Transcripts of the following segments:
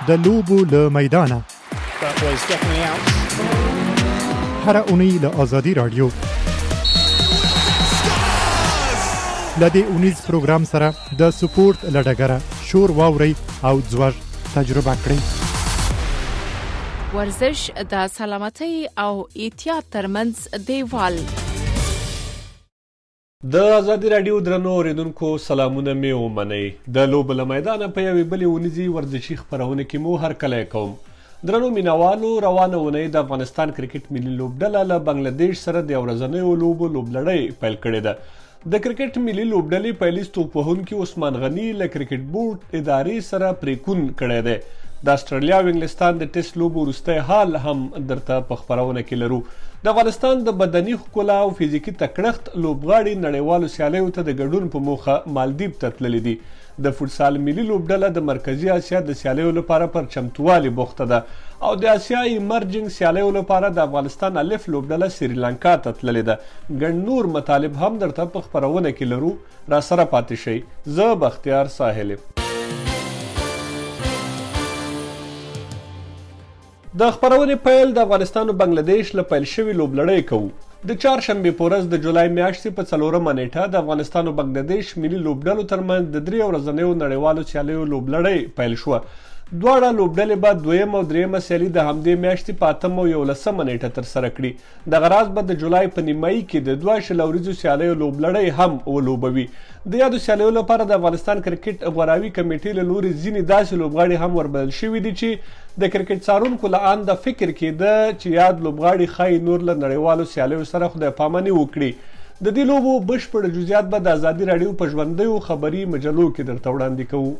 د لوبو له میدانه هر اونۍ له آزادي رادیو لدې اونیز پروګرام سره د سپورت لډګره شور واوري او ځوړ تجربه کړئ. ورزش د سلامتۍ او احتیاط ترمنځ دیوال. د آزادي رادیو درنو اوریدونکو سلامونه مې ومنئ. د لوبو له میدانه په یوې بلې اونیزي ورزشي خپرونه کې مو هرکلی کوم. درنو مینوالو، روانه اونۍ د افغانستان کرکټ ملي لوبډله له بنګلادیش سره د یو ورځنیو لوبو لوبلړۍ پیل کړې ده. د کرکټ ملي لوبډلې پیلیز توپوهونکي عثمان غني له کرکټ بورډ ادارې سره پریکون کړی دی. د استرالیا او انګلستان د ټیسټ لوبو وروستی حال هم درته په خپرونه کې لرو. د افغانستان د بدني ښکلا او فزیکي تکړښت لوبغاړي نړیوالو سیالیو ته د ګډون په موخه مالدیب ته تللي دي. د فوټسال ملي لوبډله د مرکزي اسیا د سیالیو لپاره پر چمتووالي بوخته ده او د اسیا ایمرجنګ سیالیو لپاره د افغانستان الف لوبډله سریلانکا ته تللې ده. ګڼ نور مطالب هم درته په خپرونه کې لرو، را سره پاتې شئ. زه بختیار ساحل یم. د خپرونې پیل د افغانستان او بنګلادیش له پیل شوي لوبلړۍ کوو. د چهارشنبې په ورځ د جولای میاشتې په 4مه نیټه د افغانستان او بنګلادیش ملي لوبډلو ترمنځ د 3 ورځنیو نړیوالو سیالیو لوبلړۍ پیل شوه. دواړه لوبډلې به 2م او 3مه سیالي د همدې میاشتې په 8مه او 11مه نیټه ترسره کړي. دغه راز به د جولای په نیمایي کې د 2 شل ورځو سیالیو لوبلړۍ هم ولوبوي. د یادو سیالیو لپاره د افغانستان کرکټ غوراوي کمیټې له لوري ځینې داسې لوبغاړي هم وربلل شوي دي چې د کرکټ څارونکو له انده فکر کېده چې یاد لوبغاړي ښایي نور له نړیوالو سیالیو سره خدای پاماني وکړي. د دې لوبو بشپړ جزئیات به د ازادي راډیو په ژوندیو خبري مجلو کې درته وړاندې کوو.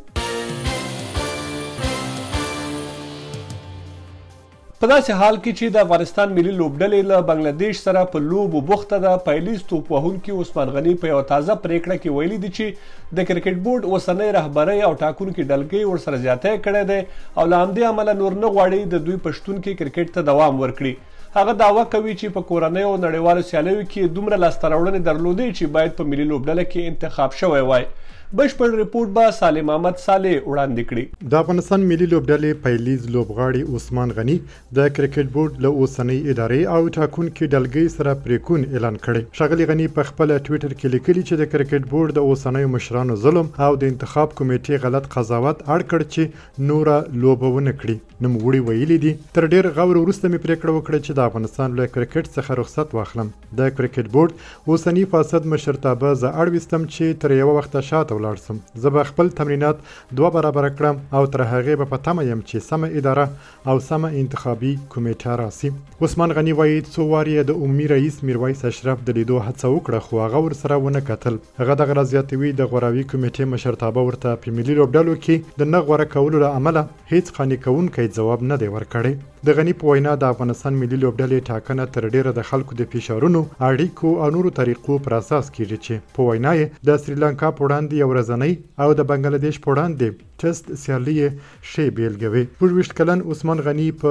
په داسې حال کې چې د افغانستان ملي لوبډلې له بنګلادیش سره په لوبو بوخته ده، پیلیز توپوهونکي عثمان غني په یوه تازه پریکړه کې ویلي دي چې د کرکټ بورډ اوسنۍ رهبرۍ او ټاکونکي ډلګۍ ورسره زیاتی کړی دی او له همدې امله نور نه غواړي د دوی په شتون کې کرکټ ته دوام ورکړي. هغه دعوه کوي چې په کورنیو او نړیوالو سیالیو کې دومره لاسته راوړنې درلودې چې باید په ملي لوبډله کې انتخاب شوی وای. بشپړ ریپورت به سالم احمد صالح وړاندې کړي. د افغانستان ملي لوبډلې پیلیز لوبغاړي عثمان غني د کرکټ بورډ له اوسنۍ ادارې او ټاکونکي ډلګۍ سره پریکون اعلان کړی. ښاغلي غني په خپل ټویټر کې لیکلي چې د کرکټ بورډ د اوسنیو مشرانو ظلم او د انتخاب کمیټې غلط قضاوت اړ کړ چې نوره لوبه ونه کړي. نوموړي ویلي دي تر ډیر غور وروسته مې پریکړه وکړه چې د افغانستان له کرکټ څخه رخصت واخلم. د کرکټ بورډ اوسنی فاسد مشرتابه زه اړ وستم چې تر یو وخت شاته ولاړ سم. زه به خپل تمرینات 2 برابر کړم او تر هغې به په تمه یم چې سمه اداره او سمه انتخابي کمیټه راسي. عثمان غني وایي څو وار یې د عمومي رئیس میرویس اشرف د لیدو هڅه وکړه خو هغه ورسره ونه کتل. هغه دغه راز زیاتوي د غوراوي کمیټې مشرتابه ورته په ملي لوبډلو کې د نه غوره کولو له امله هیڅ قانع کوونکی ځواب نه دی ورکړی. د غني په وینا د افغانستان ملي لوبډلې ټاکنه تر ډیره د خلکو د فشارونو، اړیکو او نورو طریقو پر اساس کیږي چې په وینا یې د سریلانکا په وړاندې یو ورځنۍ او د بنګلادیش په وړاندې ټیسټ سیالي ښې بیلګې. 25 کلن عثمان غني په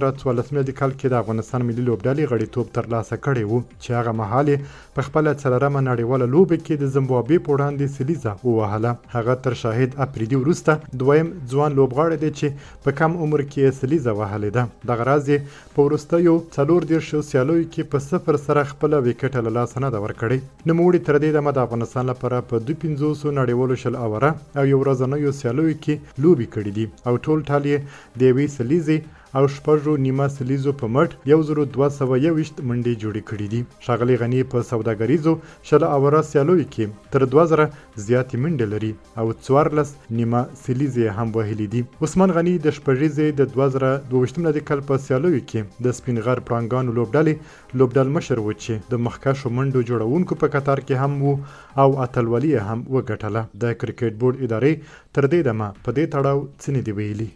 2014 کال کې د افغانستان ملي لوبډلې غړیتوب ترلاسه کړی و چې هغه مهال په خپله 4مه نړیواله لوبه کې د زیمبابوې په وړاندې سلیزه ووهله. هغه تر شاهد افریدي وروسته دویم ځوان لوبغاړی دی چې په کم عمر کې سلیزه وهلې ده. دغه راز په وروستیو 40 سیالیو کې په 0 سره خپله ویکټه له لاسه نه ده ورکړې. نوموړي تر دې دمه د افغانستان لپاره په 250 نړیوالو شل اوره او یو ورځنیو سیالیو کې لوبې کړې دي او ټول ټال یې د یوې سلیزې او 6.5 سلیزو په مټ 1221 منډې جوړې کړې دي. ښاغلي غني په سوداګریزو شل اوره سیالیو کې تر 2000 زیاتې منډې لري او 14 نیمه سلیزې هم وهلې دي. عثمان غني د شپږیزې د 2022 کال په سیالیو کې د سپین غر پړانګانو لوبډل مشر و چې د مخکښو منډو جوړونکو په قطار کې هم وو او اتلولي هم وګټله. د کرکټ بورډ ادارې تر دې دمه په دې تړاو څه نه دی ویلي.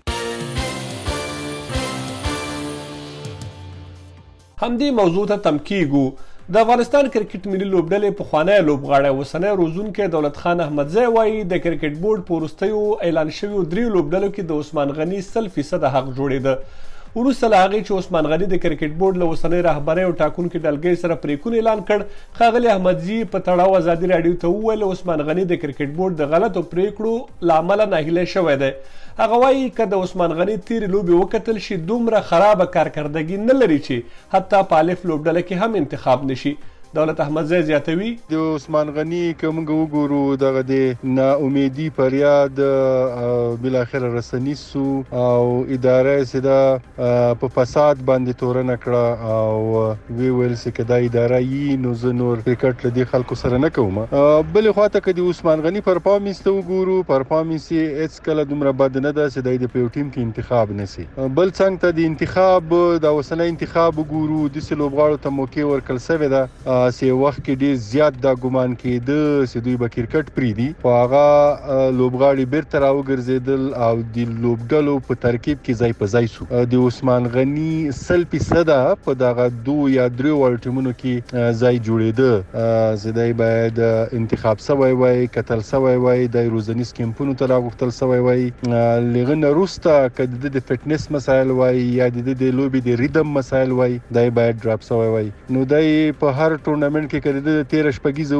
همدې موضوع ته تم کیږو. د افغانستان کرکټ ملي لوبډلې پخوانی لوبغاړی اوسنی روزونکی دولت خان احمدزی وایي د کرکټ بورډ په وروستیو اعلان شویو 3 لوبډلو کې د عثمان غني 100% حق جوړېده. وروسته له هغې چې عثمان غني د کرکټ بورډ له اوسنۍ رهبرۍ او ټاکونکي ډلګۍ سره پریکون اعلان کړ، ښاغلي احمدزي په تړاو ازادي راډیو ته وویل عثمان غني د کرکټ بورډ د غلطو پریکړو له امله ناهیلی شوی دی. هغه وایي که د عثمان غني تیرې لوبې وکتل شي دومره خرابه کارکردګي نه لري چې حتی په الف لوبډله کې هم انتخاب نشي. دولت احمدزی زیاتوي د عثمان غني که موږ وګورو دغه د ناامیدي فریاد بالاخره رسنیز سو او اداره یې دا په فساد باندې تورنه کړه او وی ویل چې که دا اداره یي نو زه نور کرکټ له دې خلکو سره نه کوم. بلې خواته که د عثمان غني پرفارمنس ته وګورو پرفارمنس یې هېڅ کله دومره بد نه ده چې دی د په یو ټیم کې انتخاب نشي. بل څنګ ته د انتخاب د اوسنی انتخاب وګورو داسې لوبغاړو ته موقع ورکړل سوې ده چې وخت کې ډېر زیات دا ګمان کېده چې دوی به کرکټ پرېږدي، خو هغه لوبغاړي بیرته راوګرځېدل او د لوبډلو په ترکیب کې ځای په ځای سو. د عثمان غني 100% په دغه 2 یا 3 وړ ټیمونو کې ځای جوړېده چې دی باید انتخاب سوی وای، کتل سوی وای، د روزنیز کیمپونو ته راغوښتل سوی وای. له هغه نه وروسته که د فټنس مسایل وای یا د لوبې د ریدم مسایل وای دی باید ډراپ سوی وای. نو دی په هر ټورنمنټ کې کړي د 13 شپږیزه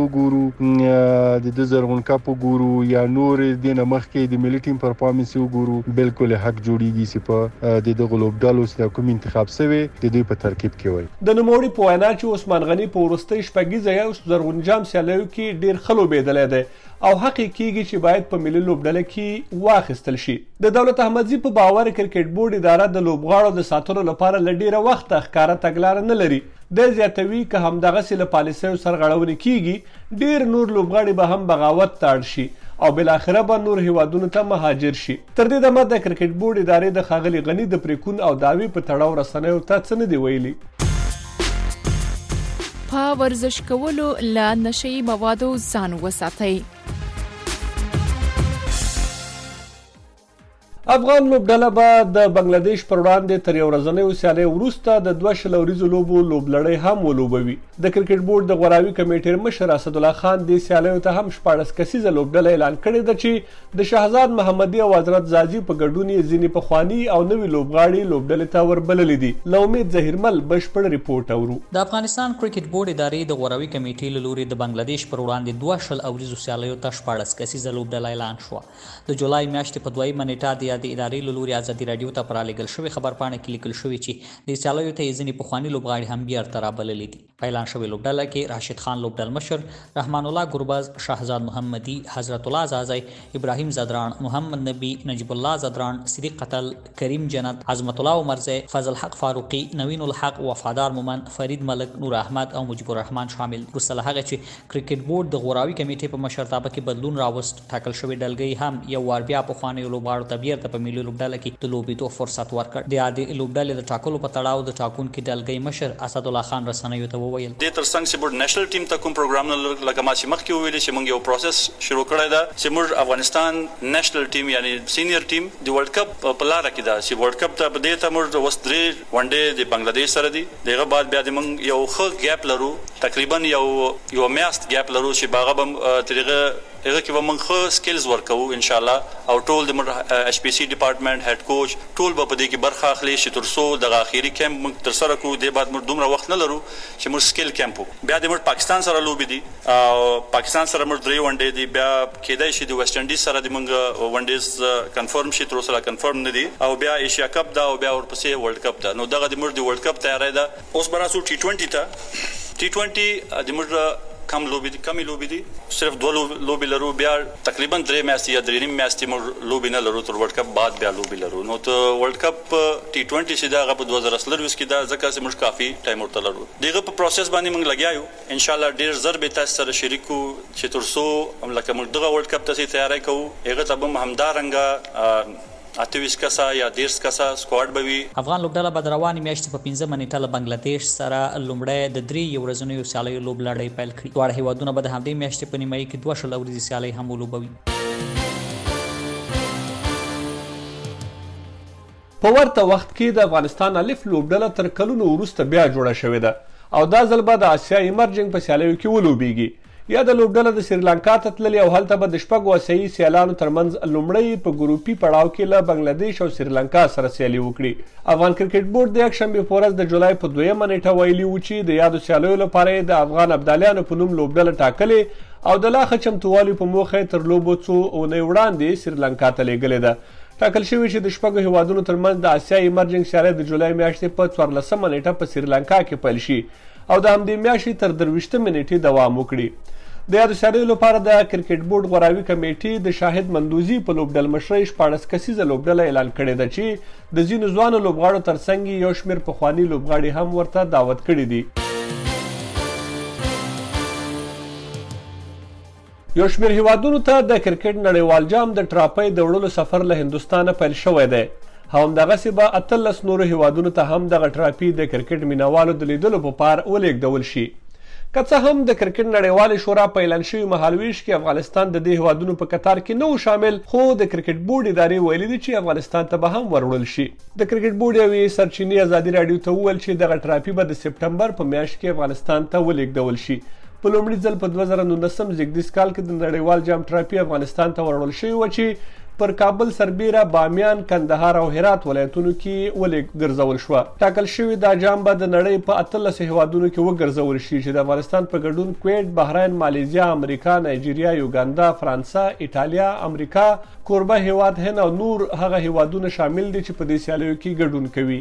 وګورو د زرغون کپ وګورو یا نور د نه مخکې د ملي ټیم پرفارمنس وګورو بالکل حق جوړیږي چې په د دغه لوبډالو سره کوم انتخاب شوی د دوی په ترکیب کې وای. د نوموړي په وینا چې عثمان غني په وروستۍ شپږیزه یا زرغون جام سیالیو کې ډیر ښه لوبېدلی دی او حق کېږي چې باید په ملي لوبډله کې واخیستل شي. د دولت احمدزي په باور کرکټ بورډ اداره د لوبغاړو د ساتلو لپاره له ډیره وخته ښکاره تګلاره نه لري. د زیاتوي که همدغسې له پالیسیو سرغړونې کېږي ډیر نور لوبغاړي به هم بغاوت ته اړ شي او بالاخره به نور هیوادونو ته مهاجر شي. تر دې دمه د کرکټ بورډ ادارې د ښاغلي غني د پریکون او دعوې په تړاو رسنیو ته څه نه دي ویلي. په ورزش کولو له نشهیي موادو ځان وساتئ. افغان لوبډله به د بنگلادیش پر وړاندې تر یو ورځنیو سیالیو وروسته د 2 شلوریزو لوبو لوبلړۍ هم ولوبوي. د کرکټ بورډ د غوراوي کمیټې مشر اسدالله خان دې سیالیو ته هم 14 کسیزه لوبډله اعلان کړې ده چې د شهزاد محمدي او حضرت زازي په ګډون یې ځینې پخواني او نوي لوبغاړي لوبډلې ته وربللي دي. له امید ظهیرمل بشپړ ریپورټ اورو. د افغانستان کرکټ بورډ ادارې د غوراوي کمیټې له لوري د بنگلادیش پر وړاندې 2 شلوریزو سیالیو ته 14 کسیزه لوبډله اعلان شوه. د جولای میاشتې په 2 نیټه د ادارې له لوري ازادي راډیو ته پرالېږل شوې خبرپاڼه کې لیکل شوي چې د سیالیو ته یې ځینې پخواني لوبغاړي هم بیرته رابللي دي. په اعلان شوې لوبډله کې راشد خان لوبډل مشر، رحمان الله ګربز، شهزاد محمدي، حضرت الله زازی، ابراهیم زدران، محمد نبی، نجیب الله زدران، صدیق قتل، کریم جنت، عظمت الله عمرزی، فضل حق فاروقي، نوین الحق، وفادار مومن، فرید ملک، نور احمد او مجيب الرحمن شامل. وروسته له هغه چې کرکټ بورډ د غوراوي کمیټې په مشرتابه کې بدلون راوست، ټاکل شوې ډلګۍ هم یو وار بیا پخوانیو لوبغاړو ته بیرته په ملي لوبډله کې د لوبېدو فرصت ورکړ. د عادي لوبډلې د ټاکلو په تړاو د ټاکونکي ډلګۍ مشر اسدالله خان رسنیو ته وویل د ترڅنګ چې بورډ نېشنل ټیم ته کوم پروګرام نه لکه ما چې مخکې وویل چې موږ یو پروسس شروع کړی ده چې موږ افغانستان نېشنل ټیم یعنی سینیئر ټیم د ورلد کپ په لاره کې ده چې ورلد کپ ته په دې ته موږ اوس 3 ون ډے د بنگلادیش سره دي. دغه بعد بیا د موږ یو ښه ګیپ لرو، تقریبا یو میاشت ګیپ لرو چې باغه به ترغه هغه کې به موږ ښه سکلز ورکوو ان شاء الله او ټول د ایچ پی سی ډپارټمنټ هډ کوچ ټول به په دې کې برخه اخلي چې تر څو دغه اخیری کیمپ موږ تر سره کوو. د بعد موږ دومره وخت نه لرو چې موږ سکل کیمپ وکړو. بیا د موږ پاکستان سره لوبې دي او پاکستان سره موږ 3 ون ډے دي. بیا کېدای شي د ویسټ انډیز سره د موږ ون ډیز کنفرم شي، تر اوسه کنفرم نه دي او بیا ایشیا کپ دا او بیا ورپسې ورلد کپ دا. نو دغه د موږ د ورلد کپ تیاری ده. اوس براسو ټي 20 ته د موږ کم لوبې دي، صرف 2 لوبې لرو. بیا تقریبا 3 میاشتې یا 3 میاشتې موږ لوبې نه لرو تر ورلد کپ بعد بیا لوبې لرو. نو ته ورلد کپ ټي 20 چې دا هغه په 2023 کې دا ځکه چې موږ کافي ټایم ورته لرو. دغه په پروسس باندې موږ لګیا یو. ان شاء الله ډیر زر به تاسو سره شریکو چې تر څو لکه موږ دغه ورلد کپ ته تیاری کوو هغه ته به همدارنګه 28 کسه یا 10 کسه سکواډ به وي. افغان لوبډله به د روانې میاشتې په 15 نیټه له بنگلادیش سره لومړی د 3 ورځنیو سیالیو لوبلړۍ پیل کړي. دواړه هیوادونه به د همدې میاشتې په نیمایي کې 2 شلوریزې سیالۍ هم ولوبوي. په ورته وخت کې د افغانستان الف لوبډله تر کلونو وروسته بیا جوړه شوې ده او دا ځل به د اسیا ایمرجنګ په سیالیو کې ولوبېږي. یا د لوبډله د سریلانکا ته تللې او هلته به د شپږو آسیایي سیالانو ترمنځ لومړی په ګروپي پړاو کې له بنګلادیش او سریلانکا سره سیالي وکړي. افغان کرکټ بورډ د یکشنبې په ورځ د جولای په 2مه نیټه ویلي و چې د یادو سیالیو لپاره د افغان ابدالیانو په نوم لوبډله ټاکلې او د لا ښه چمتووالي په موخه تر لوبو څو اونۍ وړاندې سریلانکا ته لیږلې ده. ټاکل شوي چې د شپږو هیوادونو ترمنځ د اسیا ایمرجنګ سیالۍ د جولای میاشتې په 14مه نیټه په سریلانکا کې پیل شي او د همدې میاشتې تر 23مې نیټې دوام وکړي. د یادو سیالیو لپاره د کرکټ بورډ غوراوي کمیټې د شاهد مندوزي په لوبډل مشرۍ 14 کسیزه لوبډله اعلان کړې ده چې د ځینو ځوانو لوبغاړو ترڅنګ یو شمېر پخواني لوبغاړي هم ورته دعوت کړي دي. یو شمېر هیوادونو ته د کرکټ نړیوال جام د ټراپۍ د وړلو سفر له هندوستانه پیل شوی دی. همدغسې به 18 نورو هیوادونو ته هم دغه ټراپي د کرکټ مینوالو د لیدلو په پار ولېږدول شي. که څه هم د کرکټ نړیوالې شورا په اعلان شوي مهالویش کې افغانستان د دې هیوادونو په قطار کې نه و شامل، خو د کرکټ بورډ ادارې ویلي دي چې افغانستان ته به هم وروړل شي. د کرکټ بورډ یوې سرچینې ازادي راډیو ته وویل چې دغه ټراپي به د سپټمبر په میاشت کې افغانستان ته ولېږدول شي. په لومړي ځل په 2019 زیږدیز کال کې د نړیوال جام ټراپي افغانستان ته وروړل شوی و چې پر کابل، سربیره، بامیان، کندهار او هرات ولایتونو کې ګرځول شوه. ټاکل شوي دا جام به د نړۍ په 18 هیوادونو کې وګرځول شي چې د افغانستان په ګډون کویت، بحرین، مالیزیا، امریکا، نایجیریا، یوګاندا، فرانسه، ایټالیا، امریکا، کوربه هیواد هند او نور هغه هیوادونه شامل دي چې په دې سیالیو کې ګډون کوي.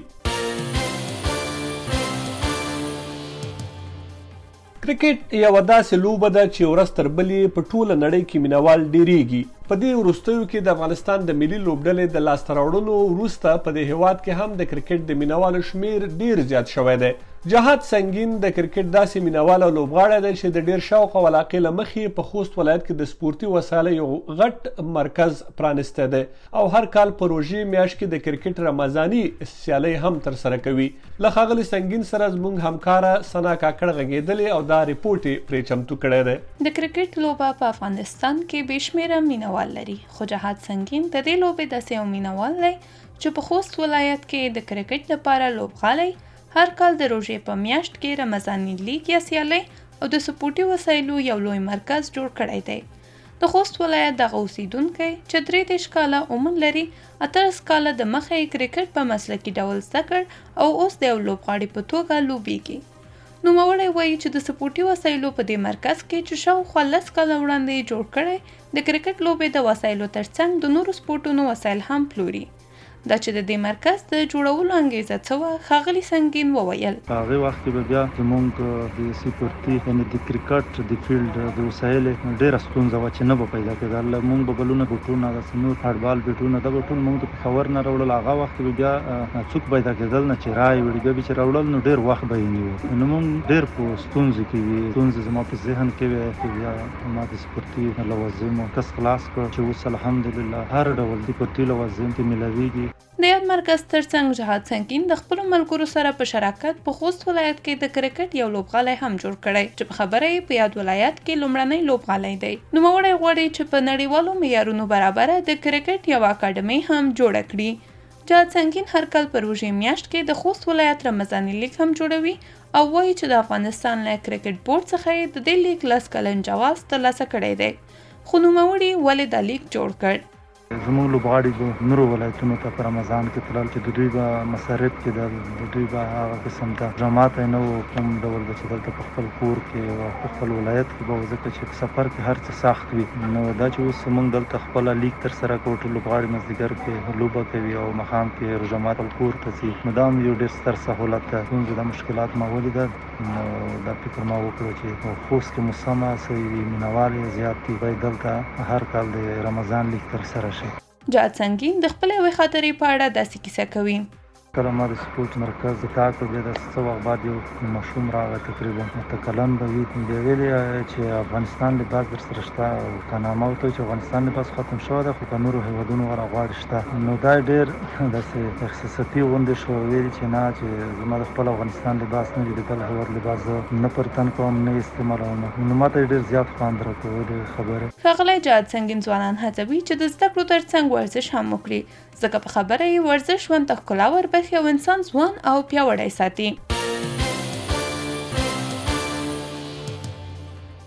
کرکټ یوه داسې لوبه ده چې ورځ تر بلې په ټوله نړۍ کې مینوال ډیریږي. په دې وروستیو کې د افغانستان د ملي لوبډلې د لاسته راوړنو وروسته په دې هیواد کې هم د کرکټ د مینوالو شمیر ډیر زیات شوی دی. جهاد سنگین د کرکټ داسې مینوال او لوبغاړی دی چې د ډیر شوق او علاقې له مخې په خوست ولایت کې د سپورتي وسایلو یو غټ مرکز پرانستی دی او هر کال په روژې میاشت کې د کرکټ رمضاني سیالۍ هم ترسره کوي. له ښاغلي سنگین سره زموږ همکاره ثنا کاکړ غږېدلې او دا ریپورټ یې پرې چمتو کړی دی. د کرکټ لوبه په افغانستان کې بې شمېره مینوال لري، خو جهاد سنگین د دې لوبې داسې یو مینوال دی چې په خوست ولایت کې د کرکټ لپاره لوبغالی هر کال د روژې په میاشت کې رمضاني لیګ یا سیالۍ او د سپورټي وسایلو یو لوی مرکز جوړ کړی دی. د خوست ولایت دغه اوسیدونکی چې 33 کاله عمر لري، 18 کاله د مخې کرکټ په مسلکي ډول زده کړ او اوس د یو لوبغاړي په توګه لوبیږي. نوموړی وایي چې د سپورټي وسایلو په دې مرکز کې چې شاوخوا 10 کاله وړاندې جوړ کړی، د کرکټ لوبې د وسایلو ترڅنګ د نورو سپورټونو وسایل هم پلوري. دا چې د دې مرکز د جوړولو انګیزه څه وه، ښاغلي سنگین وویل. په هغې وخت کې به بیا زموږ د سپورتي یعنې د کرکټ د فیلډ د وسایل ډېره ستونزه وه چې نه به پیدا کېدل. موږ به بلونه بوټونه، داسې نور هډبال بیټونه، دا به ټول موږ د پېښور نه راوړل. هغه وخت کې به بیا څوک پیدا کېدل نه چې رایې وړي، بیا به چې راوړل نو ډېر وخت به یې نیو. نو موږ ډېر په ستونزو کې وي. ستونزې زما په ذهن کې وې چې بیا ما د سپورتي لوازمو کس خلاص کړ چې اوس الحمدلله هر ډول سپورتي لوازم کې میلاویږي. د یاد مرکز ترڅنګ جهاد سنگین د خپلو ملګرو سره په شراکت په خوست ولایت کې د کرکټ یو لوبغالی هم جوړ کړی چې په خبره یې په یاد ولایت کې لومړنی لوبغالی دی. نوموړی غواړي چې په نړیوالو معیارونو برابره د کرکټ یوه اکاډمۍ هم جوړه کړي. جهاد سنگین هر کال په روژې میاشت کې د خوست ولایت رمضاني لیګ هم جوړوي او وایي چې د افغانستان له کرکټ بورډ څخه یې د دې لیګ 10 کلن جواز ترلاسه کړی دی. خو نوموړي ولې دا لیګ جوړ کړ؟ زموږ لوبغاړي به نورو ولایتونو ته په رمضان کې تلل چې د دوی به مصارف کېدل، د دوی به هغه قسم ته جامات نه و کوم ډول به چې دلته په خپل کور کې او په خپل ولایت کې به ځکه چې په سفر کې هر څه سخت وي. نو دا چې اوس موږ دلته خپله لیګ ترسره کوو، ټول لوبغاړي مازدیګر کې لوبه کوي او ماښام کې روژه مات کور ته ځي، نو دا هم یو ډېر ستر سهولت ده. ستونزې د مشکلات ما ولیدل، نو دا فکر ما وکړو چې خوست کې مو سمه څه مینوال یې زیات دي، باید دلته هر کال د رمضان لیګ ترسره شي. جهاد سنگین د خپلې یوې خاطرې په اړه داسې کیسه کوي. کله ما د سپورټ مرکز د تا کړ، بیا د څه وخت بعد یو ماشوم راغی، تقریبا متکلم به وي، بیا ویلې چې افغانستان لباس در سره شته او که نامه ورته چې افغانستان لباس ختم شوی دی خو په نورو هیوادونو راغواړي شته. نو دا ډېر داسې احساساتي غوندې شو، ویلې چې نه چې زما د خپل افغانستان لباس نه وي، د بل هیواد لباس زه نه پر تن کوم نه استعمالوم. نو ما ته ډېر زیات خوند راکوي د خبرې. ښاغلی جهاد سنگین ځوانان هڅوي چې د زده کړو ترڅنګ ورزش هم وکړي، ځکه په خبره یې ورزش ژوند ته ښکلا وربخي او انسان ځوان او پیاوړی ساتي.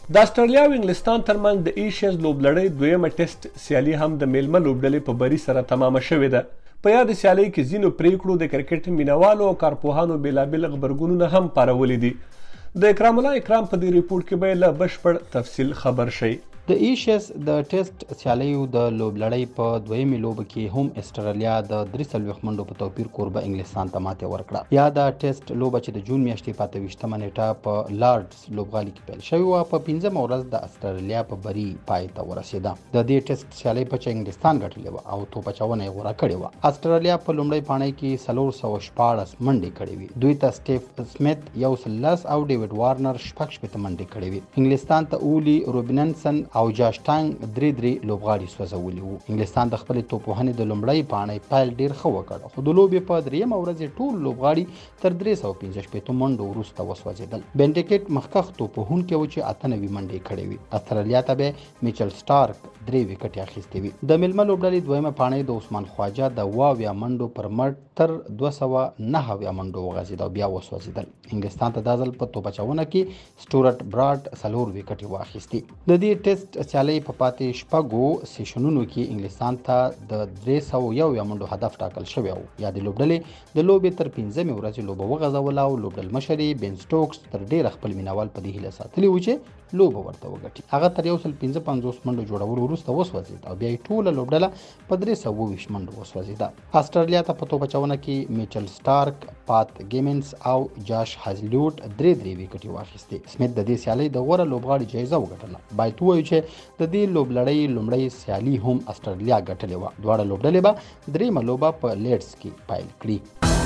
د استرالیا او انګلستان ترمنځ د ایشیز لوبلړۍ دویمه ټیسټ سیالي هم د میلمه لوبډلې په بری سره تمامه شوې ده. په یاد سیالۍ کې ځینو پریکړو د کرکټ مینوالو او کارپوهانو بېلابېل غبرګونونه هم پارولي دي. د اکرام الله اکرام په دې ریپورټ کې به له بشپړ تفصیل خبر شي. د ایشیز د ټیسټ سیالیو د لوبلړۍ په دویمې لوبه کې هم استرالیا د 43 منډو په توپیر کوربه انګلستان ته ماتې ورکړه. یا د ټیسټ لوبه چې د جون میاشتې په 28مه نیټه په لارډز لوبغالي کې پیل شوې وه په 15مه ورځ د استرالیا په بری پای ته ورسېده. د دې ټیسټ سیالۍ په چې انګلستان ګټلې وه او توپ اچونه یې غوره کړې وه. استرالیا په لومړۍ پاڼۍ کې 416 منډې کړې وې. دوی ته سټیف سمیت 110 او ډیوډ وارنر 66 منډې کړې وې. انګلستان ته اولی روبینسن او جاش ټانګ درې لوبغاړي سوځولي وو. انګلستان د خپل توپوهنې د لومړۍ پاڼۍ پیل ډیر ښه وکړ خو د لوبې په درېیمه ورځ ټول لوبغاړي تر 315 منډو وروسته وسوځېدل. بینډیکټ مخکښ توپوهونکی و چې 98 منډې کړې وې. استرالیا ته به میچل سټارک 3 وکټې اخیستې وې. د میلمه لوبډلې دویمه پاڼۍ د عثمان خواجه د 22 منډو پر مټ تر 209 منډو وغځېد او بیا وسوځېدل. انګلستان ته د ځل په توپ اچونه کې سټورت براډ 4 وکټې واخیستې. د دې ټیسټ سیالۍ په پاتې شپږو سیشنونو کې انګلستان ته د 301 منډو هدف ټاکل شوی و. یا د لوبډلې د لوبې تر 15مې ورځې لوبه وغځوله او لوبډل مشر بن سټوکس تر ډیره خپل مینوال په دې هیله ساتلی و چې لوبه ورته وګټي. هغه تر 155 منډو جوړولو وروسته وسوځېد او بیا یې ټوله لوبډله په 320 منډو وسوځېده. استرالیا ته په توپ اچونه کې میچل سټارک، پات ګیمنز او جاش هازلیوډ 3 وکټې واخیستې. سمیت د دې سیالۍ د غوره لوبغاړي جایزه وګټله. باید ووایو چې د دې لوبلړۍ لومړۍ سیالي هم استرالیا ګټلې وه. دواړه لوبډلې به درېیمه لوبه په لیډز کې پیل کړي.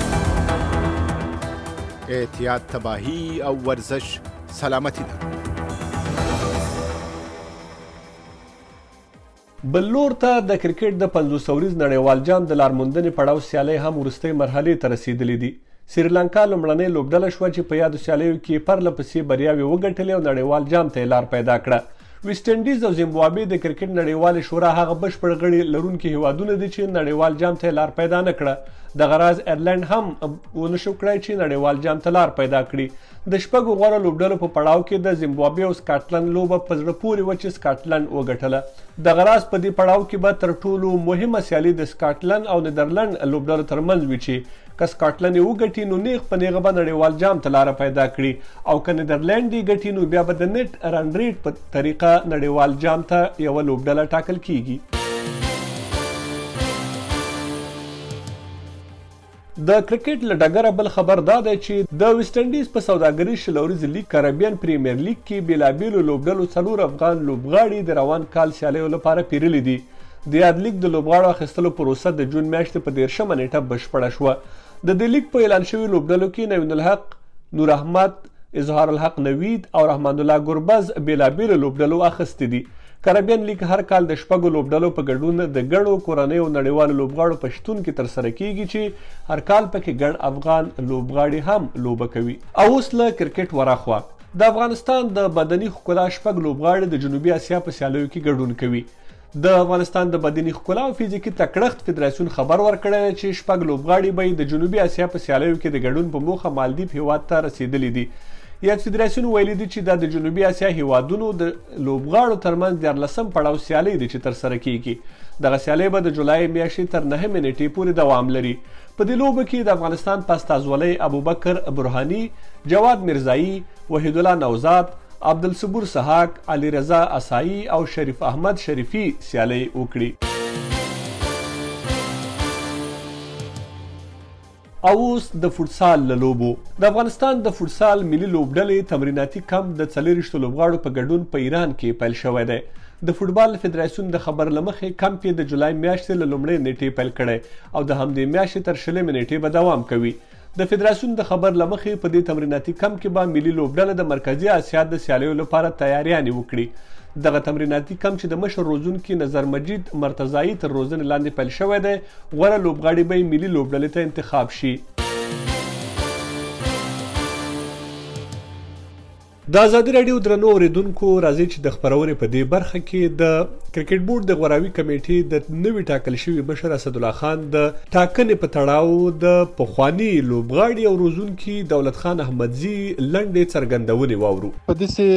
احتیاط تباهي او ورزش سلامتی ده. بل لور ته د کرکټ د 500 ورځ نړیوال جام د لارموندنې پړاو سیالۍ هم وروستۍ مرحلې ته رسیدلې دي. سریلانکا لومړنۍ لوبډله شوه چې په یادو سیالیو کې پرله پسې بریاوې وګټلې او نړیوال جام ته یې لار پیدا کړه. ویسټ انډیز او زیمبابوې د کرکټ نړیوالې شورا هغه بشپړ غړي لرونکي هیوادونه دي چې نړیوال جام ته لار پیدا نه کړه. دغه راز ایرلند هم ونشو کړی چې نړیوال جام ته لار پیدا کړي. د شپږو غوره لوبډلو په پړاو کې د زیمبابوې او سکاټلند لوبه په زړه پورې وه چې سکاټلند وګټله. دغه راز په دې پړاو کې به تر ټولو مهمه سیالي د سکاټلند او نیدرلند لوبډلو ترمنځ وي چې که سکاټلند یې وګټي نو نیغ په نیغه به نړیوال جام ته لاره پیدا کړي او که نیدرلند یې ګټي نو بیا به د نیټ رن ریټ په طریقه نړیوال جام ته یوه لوبډله ټاکل کیږي. د کرکټ له ډګره بل خبر دا دی چې د ویسټ انډیز په سوداګریز شلوريز لیګ کریبین پریمیر لیګ کې بیلابیلو لوبډلو 4 افغان لوبغاړي د روان کال سیالیو لپاره پیرلي دي. د یاد لیګ د لوبغاړو اخیستلو پروسه د جون میاشتې په 13مه نیټه بشپړه شوه. د دې لیګ په اعلان شوي لوبډلو کې نوین الحق، نور احمد، اظهار الحق نوید او رحمان الله ګربز بیلابیلو لوبډلو اخیستې دي. کریبین لیګ هر کال د شپږو لوبډلو په ګډون د ګڼو کورنیو نړیوالو لوبغاړو په شتون کې ترسره کیږي چې هر کال پکې ګڼ افغان لوبغاړي هم لوبه کوي. او اوس له کرکټ وراخوا د افغانستان د بدني ښکلا شپږ لوبغاړي د جنوبي اسیا په سیالیو کې ګډون کوي. د افغانستان د بدني ښکلا او فزیکي تکړښت فدراسیون خبر ورکړی چې شپږ لوبغاړي به د جنوبي اسیا په سیالیو کې د ګډون په موخه مالدیپ هیواد ته رسیدلي دي. یاد فدراسیون ویلي دي چې دا د جنوبي اسیا هیوادونو د لوبغاړو ترمنځ 14 پړاو سیالۍ دي چې ترسره کیږي. دغه سیالۍ به د جولای میاشتې تر 9 نیټې پورې دوام لري. په دې لوبه کې د افغانستان په استازولۍ ابوبکر برهاني، جواد میرزایی، وحید الله نوزاد، عبدالصبور سحاق، علي رضا اسایی او شریف احمد شریفي سیالۍ وکړي. او اوس د فوټسال له لوبو. د افغانستان د فوټسال ملي لوبډلې تمریناتي کمپ د 40 لوبغاړو په ګډون په ایران کې پیل شوی دی. د فوټبال فدراسیون د خبر له مخې کمپ یې د جولای میاشتې له لومړۍ نیټې پیل کړی او د همدې میاشتې تر 20 نیټې به دوام کوي. د فدراسیون د خبر له مخې په دې تمریناتي کمپ کې به ملي لوبډله د مرکزي اسیا د سیالیو لپاره تیاریانې وکړي. دغه تمریناتي کمپ چې د مشر روزونکي نظر مجید مرتضایی تر روزنې لاندې پیل شوی دی، غوره لوبغاړي به ملي لوبډلې ته انتخاب شي. د ازادي راډیو درنو اوریدونکو راځي چې د خبرونې په دې برخه کې د کرکټ بورډ د غوراوي کمیټې د نوي ټاکل شوي مشر اسدالله خان د ټاکنې په تړاو د پخواني لوبغاړي او روزونکي دولت خان احمدزي لنډې څرګندونې واورو. په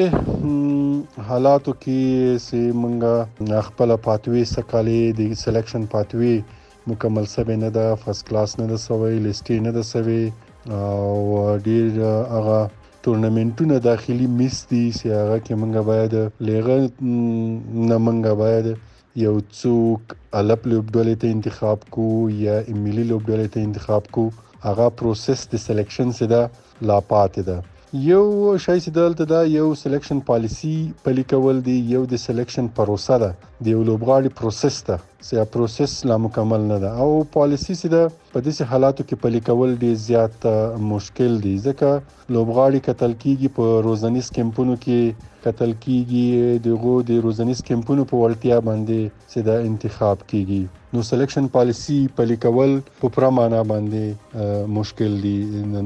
داسې حالاتو کې چې موږ خپله پاتوي سکالې د سلیکشن پاتوي مکمل سوی نه ده، فرست کلاس نه ده سوی، لیسټې نه ده سوی او ډېر هغه تورنمنټونه داخلي میس دي چې هغه کې موږ باید لیغه نه موږ باید یو څوک الپ لوبډلې ته انتخاب کو یا ملي لوبډلې ته انتخاب کو. هغه پروسس د سلیکشن څخه ده لا پاتې ده. یو شای چې دلته دا یو سلیکشن پالیسی پلي کول دي، یو د سلیکشن پروسه ده، د یو لوبغاړي پروسس ده چې پروسس لا مکمل نه ده او پالیسی چې ده په داسې حالاتو کې پلي کول ډېر زیات مشکل دي ځکه لوبغاړي کتل کیږي په روزنیز کیمپونو کې کتل کیږي دغه د روزنیز کیمپونو په وړتیا باندې چې دا انتخاب کیږي. نو سلیکشن پالیسی پلي کول په پوره معنا باندې مشکل دي،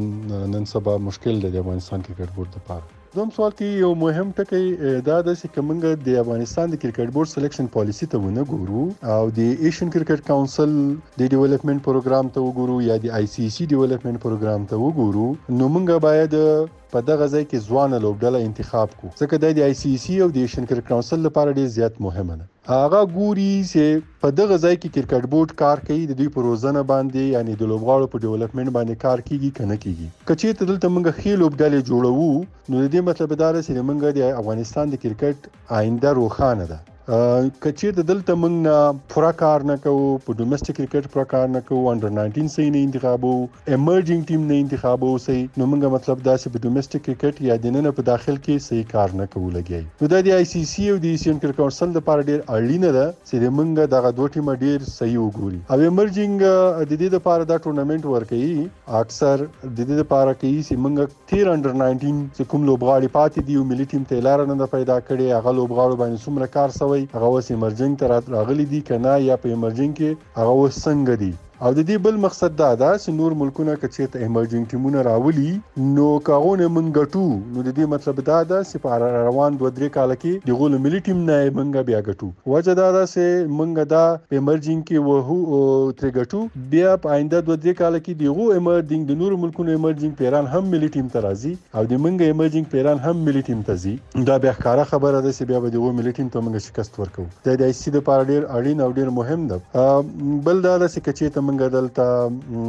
نن سبا مشکل دی د افغانستان کرکټ بورډ لپاره. دوم سوال کې یو مهم ټکی دا ده چې کومنګ د افغانستان د کرکټ بورډ سلیکشن پالیسی ته ونه ګورو او د ایشین کرکټ کونسل د ډیولپمنٹ پروګرام ته وګورو یا د آی سی سی ډیولپمنٹ پروګرام ته وګورو، نو موږ باید په دغه ځای کې ځوان لوبډله انتخاب کو ځکه د آی سی سی او د ایشین کرکټ کونسل لپاره ډیر زیات مهمه ده. هغه ګوري چې په دغه ځای کې کرکټ بورډ کار کوي، د دوی په روزنه باندې یعنی د لوبغاړو په ډیولپمنٹ باندې کار کیږي کنه کیږي. کچې ته دلته موږ خې لوبډلې جوړو نو د دې مطلب دا دی چې موږ د افغانستان د کرکټ آینده روښانه ده. کچې ته دلته موږ پوره کار نه کوو، په ډومېسټک کرکټ پوره کار نه کوو، انډر 19 صحیح نه انتخابو، ایمرجنګ ټیم نه انتخابو صحیح، نو موږ مطلب دا چې په ډومېسټک کرکټ یا د نن په داخل کې صحیح کار نه کوو لګي. نو د آی سی سی او د ایشین کرکټ کونسل لپاره ډیر اړینه ده چې موږ دغه دوه ټیم ډیر صحیح وګوري. او ایمرجنګ د دې لپاره دا ټورنمنت ورکوي اکثر د دې لپاره کوي چې موږ تیر انډر 19 چې کوم لوبغاړي پاتې دي او ملي ټیم ته لار نه پیدا کړي، هغه لوبغاړو باندې څومره کار سوی، هغه وس ایمرجنګ ته راغلي دي کنه یا په ایمرجنګ کې هغه وس څنګه دي. او د دې بل مقصد دا ده چې نور ملکونه کچې ته ایمرجنګ ټیمونه راولي نو کاغونه من ګټو، نو د دې مطلب دا ده چې په روان 2-3 کال کې د غول ملي ټیم نه منګه بیا ګټو. وجه دا ده چې منګه دا ایمرجنګ کې وهو تر ګټو، بیا په آینده 2-3 کال کې د غو ایمرجنګ د نور ملکونو ایمرجنګ پیران هم ملي ټیم ته راځي او د منګه ایمرجنګ پیران هم ملي ټیم ته ځي. دا بیا ښکارا خبره ده چې بیا به د غو ملي ټیم ته منګه شکست ورکو. د آی سی د لپاره ډیر اړین او ډیر مهم ده. بل دا ده چې کچې ته منګه دلته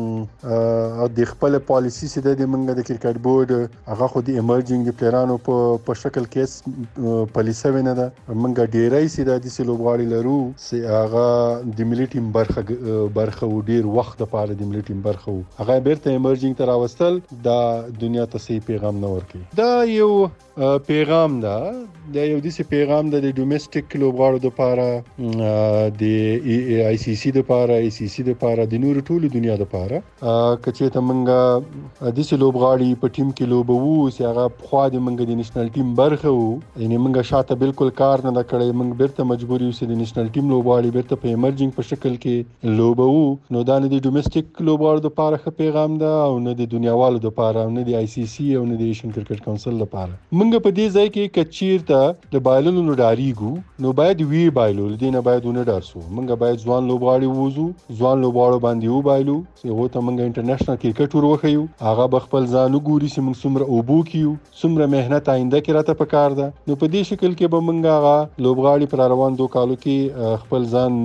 د خپل پالیسی چې د منګه د کرکټ بورډ هغه خو د ایمرجنګ پلیرانو په شکل کې پالیسی ونه ده. منګه ډیرای سي د دې لوبغاړي لرو چې هغه د ملي ټیم برخه و ډیر وخت لپاره د ملي ټیم برخه و هغه بیرته ایمرجنګ ته راوستل د دنیا ته صحیح پیغام نه ورکي. دا یو پیغام ده، دا یو داسې پیغام ده د ډومېسټک لوبغاړو لپاره، د آی سی سی لپاره، ای سی سی لپاره، د نور ټولو دنیا لپاره. کچې ته منګه داسې لوبغاړي په ټیم کې لوبوو چې هغه خو د منګه د نېشنل ټیم برخه وو، یعنی منګه شاته بالکل کار نه کړی، منګ بیرته مجبور یو چې د نېشنل ټیم لوبغاړي بیرته په ایمرجنګ په شکل کې لوبوو. نو دا نه د ډومېسټک لوبغاړو لپاره ښه پیغام ده او نه د دنیاوالو لپاره، نه د آی سی سی او نه د ایشین کرکټ کونسل لپاره. منګه په دې ځای کې کچیر ته د بایللو نو ډاریګو نو باید وی بایلو دې نه باید ونه ډارسو. منګه باید ځوان لوبغاړي ووزو، ځوان لوبغاړو باندې وبایلو چې هغه ته منګه انټرنیشنل کرکټ وروخیو، هغه به خپل ځان وګوري چې موږ څومره اوبو کیو، څومره مهنت آینده کې راته پکار ده. نو په دې شکل کې به منګه هغه لوبغاړي پر روان 2 کالو کې خپل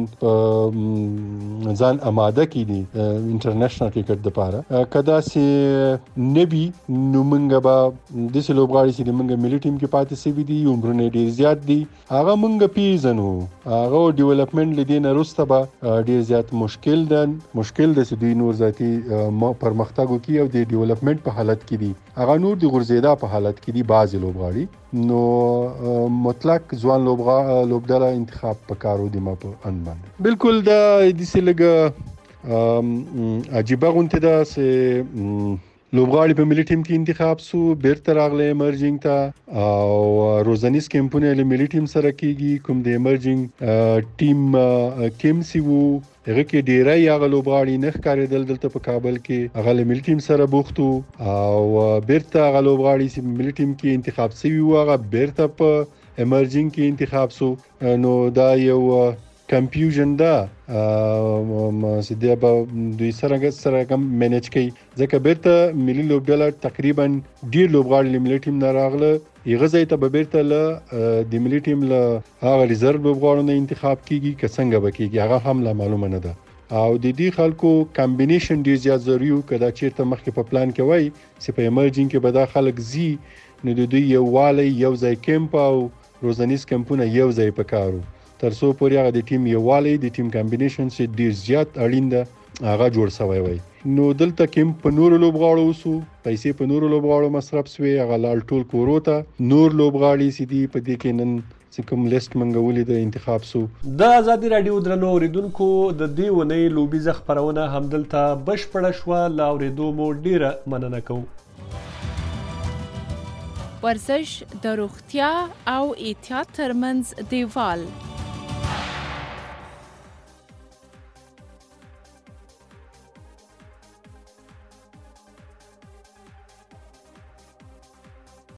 ځان آماده کړي انټرنیشنل کرکټ لپاره. کدا سي نبی نو منګه به د لوبغاړي چې منګه ملي ټیم کې پاتې سوي دي، عمرونه ډیر زیات دي، هغه منګه پیژنو، هغه ډیولپمنٹ لدین وروسته به ډیر زیات مشکل ده چې دوی نور ذاتي پرمختګ وکړي او د ډیولپمنٹ په حالت کې دي، هغه نور د غورځیدا په حالت کې دي بعض لوبغاړي. نو مطلق ځوان لوبډله انتخاب پکارو دي ما په ان باندې. بالکل دا د سلګه عجیبه غونته ده چې لوبغاړي په ملي ټیم کې انتخاب سو، بیرته راغله ایمرجنګ ته او روزنیز کیمپونه له ملي ټیم سره کیږي. کوم د ایمرجنګ ټیم کیمسی وو هغه کې ډیری هغه لوبغاړي نه ښکارېدل دلته په کابل کې، هغه له ملي ټیم سره بوختو او بیرته هغه لوبغاړي چې ملي ټیم کې انتخاب شوي وو هغه بیرته په ایمرجنګ کې انتخاب سو. نو دا یو کنفیوژن ده چې دی به دوی سره کم مینیج کوي، ځکه بیرته ملي لوبډله تقریبا ډیر لوبغاړي له ملي ټیم نه راغله، هغه ځای ته به بیرته له د ملي ټیم له هغه ریزرو لوبغاړو نه انتخاب کیږي که څنګه به کیږي هغه هم لا معلومه نه ده. او د دې خلکو کمبینیشن ډیر زیات ضروري و که دا چیرته مخکې په پلان کې وای چې په ایمرجنګ کې به دا خلک زی نو د دوی یووالی یو ځای کیمپ او روزنیز کیمپونه یو ځای پکارو تر څو پورې هغه د ټیم یووالی د ټیم کمبینیشن چې ډیر زیات اړین ده هغه جوړ شوی وای. نو دلته کیمپ په نورو لوبغاړو وسو، پیسې په نورو لوبغاړو مصرف سوې، هغه لال ټول کورو ته نور لوبغاړي چې دي په دې کې نن چې کوم لیست منګولې د انتخاب سو. د ازادي رادیو درنو اوریدونکو د دې ونې لوبیزه خپرونه همدلته بشپړه شوه. له اورېدو مو ډیره مننه کوم. ورزش د روغتیا او احتیاط ترمنځ دیوال